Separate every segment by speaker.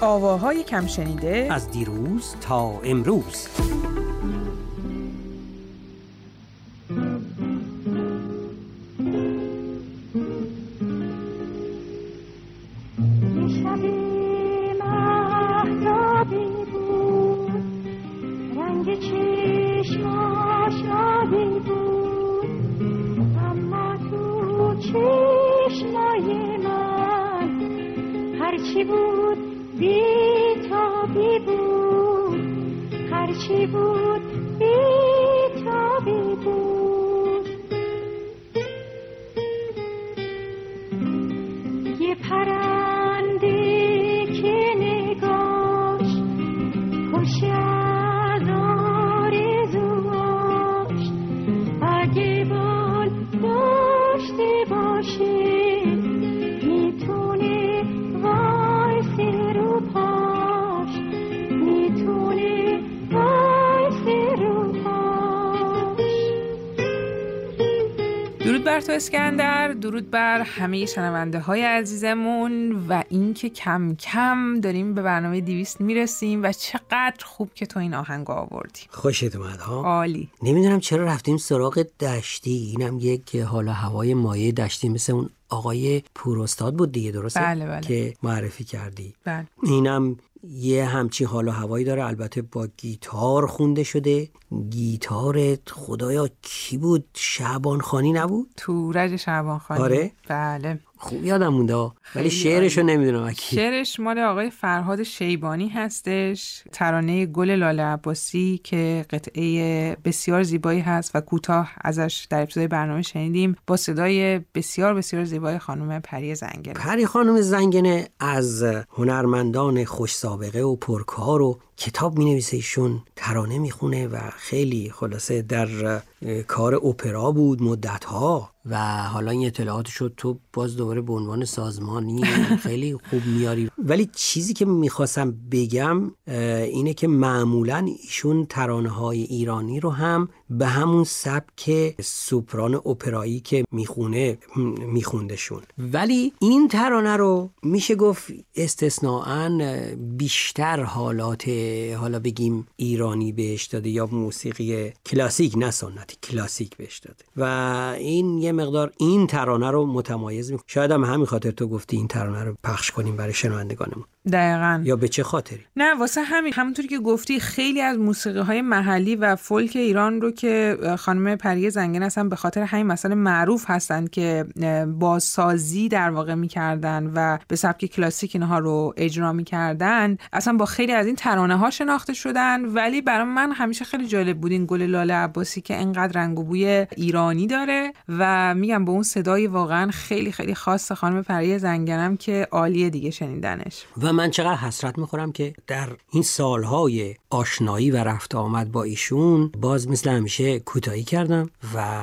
Speaker 1: آواهای کم شنیده
Speaker 2: از دیروز تا امروز.
Speaker 3: هرچی بود بی‌تابی بود، هرچی بود بی‌تابی بود. یه پرنده که نگاش خوش از آرزوهاش، اگه بال داشته باشه
Speaker 1: درود بر تو اسکندر، درود بر همه شنونده های عزیزمون و اینکه کم کم داریم به برنامه 200 میرسیم و چقدر خوب که تو این آهنگ آوردی.
Speaker 2: خوشت اومد ها؟
Speaker 1: عالی.
Speaker 2: نمیدونم چرا رفتیم سراغ دشتی، اینم یک حالا هوای مایه دشتی مثل اون آقای پوراستاد بود دیگه، درسته؟
Speaker 1: بله.
Speaker 2: که معرفی کردی.
Speaker 1: بله.
Speaker 2: اینم یه همچین حال و هوایی داره، البته با گیتار خونده شده. گیتارت خدایا کی بود؟ شعبان خانی نبود؟
Speaker 1: تورج شعبان خانی.
Speaker 2: آره؟
Speaker 1: بله.
Speaker 2: خوب یادم مونده ولی شعرشو نمیدونم اکی.
Speaker 1: شعرش مال آقای فرهاد شیبانی هستش، ترانه گل لاله عباسی که قطعه بسیار زیبایی هست و کوتاه ازش در ابتدای برنامه شنیدیم با صدای بسیار بسیار زیبای خانم پری زنگنه.
Speaker 2: پری خانم زنگنه از هنرمندان خوش سابقه و پرکار و کتاب می‌نویسه، ایشون ترانه میخونه و خیلی خلاصه در کار اپرا بود مدت‌ها و حالا این اطلاعات شد تو باز دوباره به عنوان سازمانی خیلی خوب میاری. ولی چیزی که میخواستم بگم اینه که معمولاً ایشون ترانه‌های ایرانی رو هم به همون سبک سوپران اپرایی که میخوندشون، ولی این ترانه رو میشه گفت استثناءً بیشتر حالات حالا بگیم ایرانی بهش داده یا موسیقی کلاسیک، نه سنتی، کلاسیک بهش داده و این یه مقدار این ترانه رو متمایز میکنه. شاید هم همین خاطر تو گفتی این ترانه رو پخش کنیم برای شنوندگانمون.
Speaker 1: دقیقاً.
Speaker 2: یا به چه خاطری؟
Speaker 1: نه واسه همونطوری که گفتی خیلی از موسیقی‌های محلی و فولک ایران رو که خانم پری زنگنه هستن به خاطر همین مسئله معروف هستن که با سازی در واقع می‌کردن و به سبک کلاسیک اینها رو اجرا می‌کردن، اصلا با خیلی از این ترانه‌ها شناخته شدن. ولی برای من همیشه خیلی جالب بود این گل لاله عباسی که انقدر رنگ و بوی ایرانی داره و میگم با اون صدای واقعا خیلی خیلی خاص خانم پری زنگنم که عالیه دیگه شنیدنش.
Speaker 2: و من چقدر حسرت میخورم که در این سالهای آشنایی و رفت آمد با ایشون باز مثل همیشه کوتاهی کردم و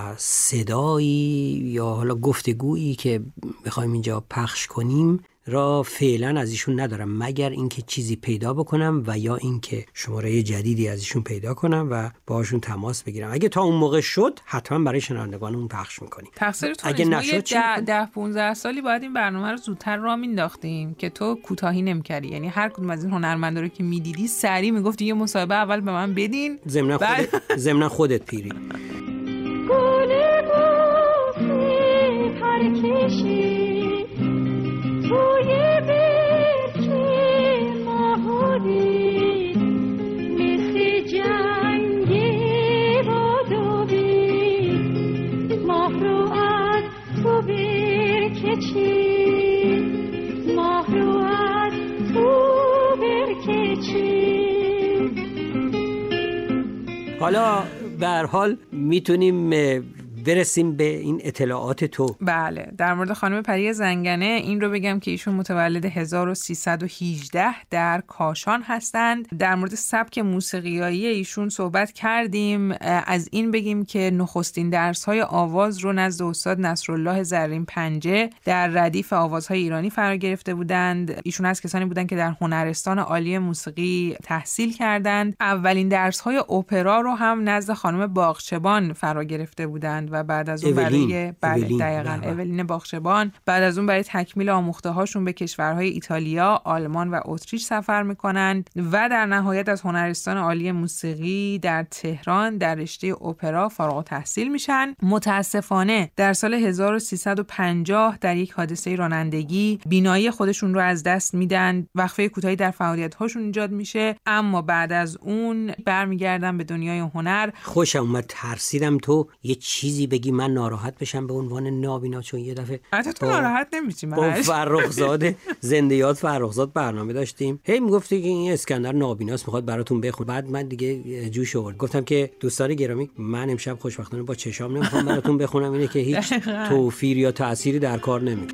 Speaker 2: صدایی یا حالا گفتگویی که بخوایم اینجا پخش کنیم را فعلا از ایشون ندارم، مگر اینکه چیزی پیدا بکنم و یا اینکه شماره جدیدی از ایشون پیدا کنم و باهاشون تماس بگیرم. اگه تا اون موقع شد حتما برای شنوندگانمون پخش میکنیم.
Speaker 1: تقصیر تو
Speaker 2: اگه نشد
Speaker 1: 10-15 سالی باید این برنامه رو زودتر راه مینداختیم که تو کوتاهی نمی‌کردی. یعنی هر کدوم از این هنرمندا رو که میدیدی سریع میگفتی یه مصاحبه اول به من بدین.
Speaker 2: ضمن خودت پیری.
Speaker 3: گل بوسی پرکشی توی برکه ماهوری مثل جنگی بادوی ماه رو از تو برکه چی، ماه رو از تو برکه چی.
Speaker 2: حالا به هر حال میتونیم برسیم به این اطلاعات تو.
Speaker 1: بله، در مورد خانم پری زنگنه این رو بگم که ایشون متولد 1318 در کاشان هستند. در مورد سبک موسیقیایی ایشون صحبت کردیم. از این بگیم که نخستین درس‌های آواز رو نزد استاد نصرالله زرین پنجه در ردیف آوازهای ایرانی فرا گرفته بودند. ایشون از کسانی بودند که در هنرستان عالی موسیقی تحصیل کردند. اولین درس‌های اپرا رو هم نزد خانم باغچبان فرا گرفته بودند و بعد از اون برای دقیقاً اولین باخشبان بعد از اون برای تکمیل آموخته هاشون به کشورهای ایتالیا، آلمان و اتریش سفر میکنن و در نهایت از هنرستان عالی موسیقی در تهران در رشته اپرا فارغ التحصیل میشن. متاسفانه در سال 1350 در یک حادثه رانندگی بینایی خودشون رو از دست میدن. وقفه کوتاهی در فعالیت هاشون ایجاد میشه، اما بعد از اون برمیگردن به دنیای هنر.
Speaker 2: خوشم اومد، ترسیدم تو یه چیزی بگی من ناراحت بشم به عنوان نابینا، چون یه دفعه
Speaker 1: حتی تو ناراحت نمیشی.
Speaker 2: با فرخزاد زندیات فرخزاد برنامه داشتیم، هی میگفتی که این اسکندر نابیناست میخواد براتون بخونه. بعد من دیگه جوش آورد، گفتم که دوستان گرامی من امشب خوشبختانه با چشام نمیخوام براتون بخونم، اینه که هیچ توفیر یا تأثیری در کار نمیکنه.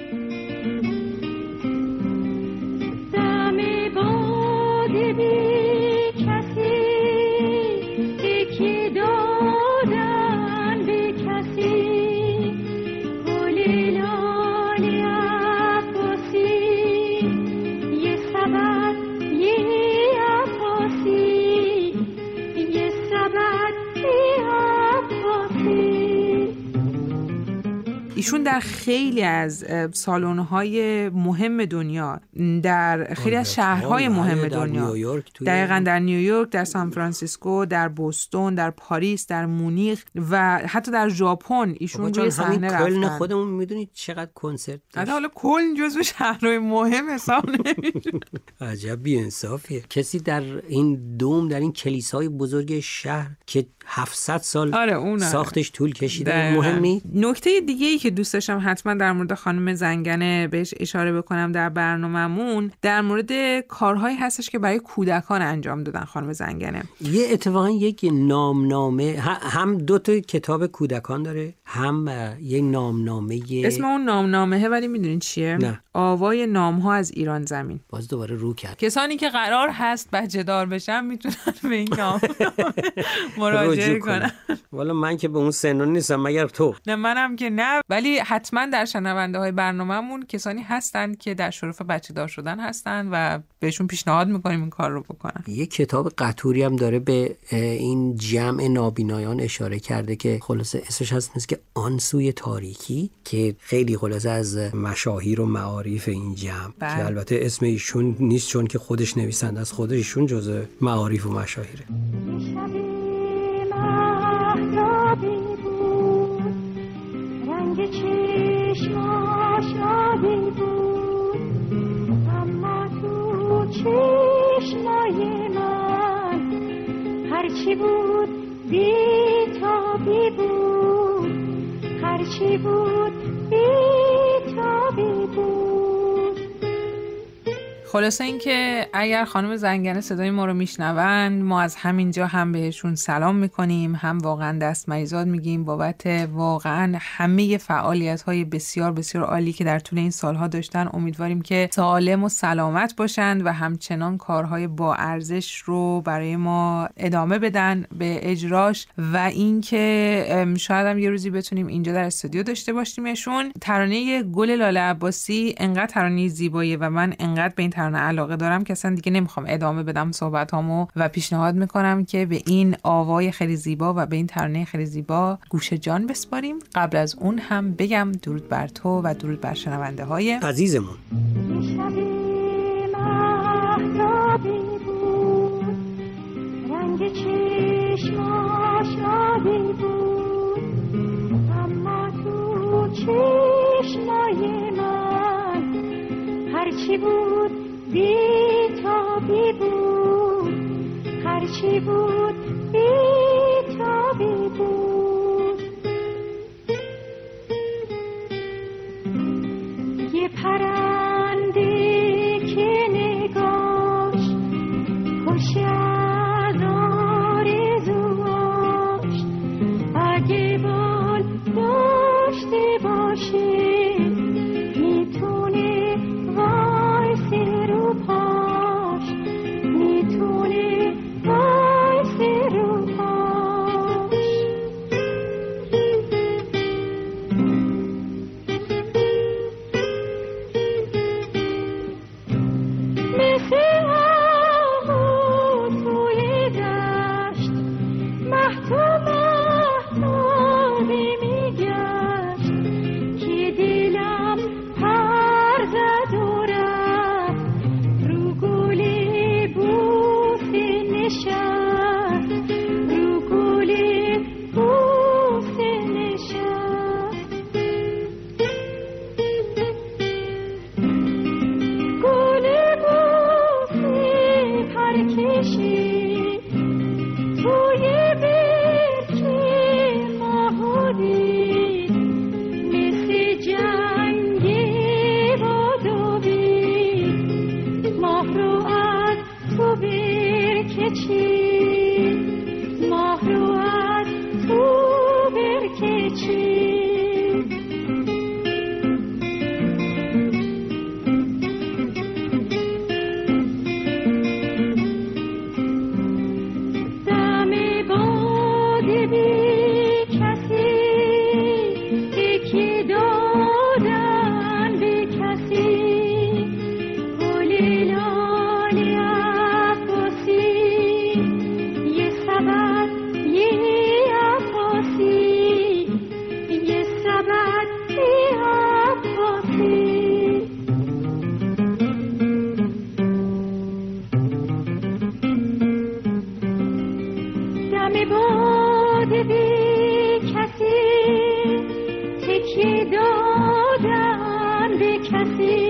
Speaker 1: ایشون در خیلی از سالن‌های مهم دنیا، در خیلی از شهرهای مهم دنیا، دقیقاً در نیویورک، در سان فرانسیسکو، در بوستون، در پاریس، در مونیخ و حتی در ژاپن ایشون روی صحنه رفتن.
Speaker 2: کلن خودمون میدونید چقدر کنسرت داشت.
Speaker 1: حالا کلن جزو شهرهای مهم حساب نمیشه.
Speaker 2: عجب بی‌انصافیه. کسی در این دوم، در این کلیسای بزرگ شهر که 700 سال ساختش طول کشیده مهم نیست.
Speaker 1: نکته دیگه‌ای که دوست داشتم حتما در مورد خانم زنگنه بهش اشاره بکنم در برنامه‌مون، در مورد کارهایی هستش که برای کودکان انجام دادن خانم زنگنه.
Speaker 2: یه اتفاقا یک نامنامه، هم دو تا کتاب کودکان داره، هم یک نامنامه.
Speaker 1: اسم اون نامنامه ولی میدونین چیه؟
Speaker 2: نه.
Speaker 1: آوای نام‌ها از ایران زمین.
Speaker 2: باز دوباره رو کرد.
Speaker 1: کسانی که قرار هست بچه دار بشن میتونن به این نام مراجعه کنن.
Speaker 2: والا من که به اون سنون نیستم مگر تو.
Speaker 1: نه منم که نه، ولی حتما در شنونده های برنامه‌مون کسانی هستن که در شرف بچه دار شدن هستن و بهشون پیشنهاد میکنیم این کار رو بکنن.
Speaker 2: یه کتاب قطوری هم داره به این جمع نابینایان اشاره کرده که خلاصه اسمش هست مثل که آن سوی تاریکی، که خیلی خلاصه از مشاهیر و معارف این جمع که البته اسم ایشون نیست چون که خودش نویسنده از خودش، ایشون جزء معارف و مشاهیره.
Speaker 3: رنگ چشماش آبی بود، اما تو چشمای من هرچی بود بی‌تابی بود، هرچی بود بی‌تابی بود.
Speaker 1: خلاصه این که اگر خانم زنگنه صدای ما رو میشنون، ما از همینجا هم بهشون سلام میکنیم، هم واقعا دست مریزاد میگیم بابت واقعا همه فعالیت‌های بسیار بسیار عالی که در طول این سالها داشتن. امیدواریم که سالم و سلامت باشند و همچنان کارهای با ارزش رو برای ما ادامه بدن به اجراش، و اینکه شاید هم یه روزی بتونیم اینجا در استودیو داشته باشیمشون. ترانه گل لاله عباسی انقدر ترانه زیباییه و من انقدر به این ترانه علاقه دارم که اصلا دیگه نمیخوام ادامه بدم صحبتامو و پیشنهاد میکنم که به این آوای خیلی زیبا و به این ترانه خیلی زیبا گوش جان بسپاریم. قبل از اون هم بگم درود بر تو و درود بر شنونده های
Speaker 2: عزیزمون.
Speaker 3: رنگ چشماش آبی بود، اما تو چشمای من هرچی بود بی‌تابی بود، هرچی بود بی‌تابی بود. یه پرنده که نگاش خوش از آرزوهاش، اگه بال داشته باشه میتونه وایسه رو پاش، میتونه وایسه رو پاش. کسی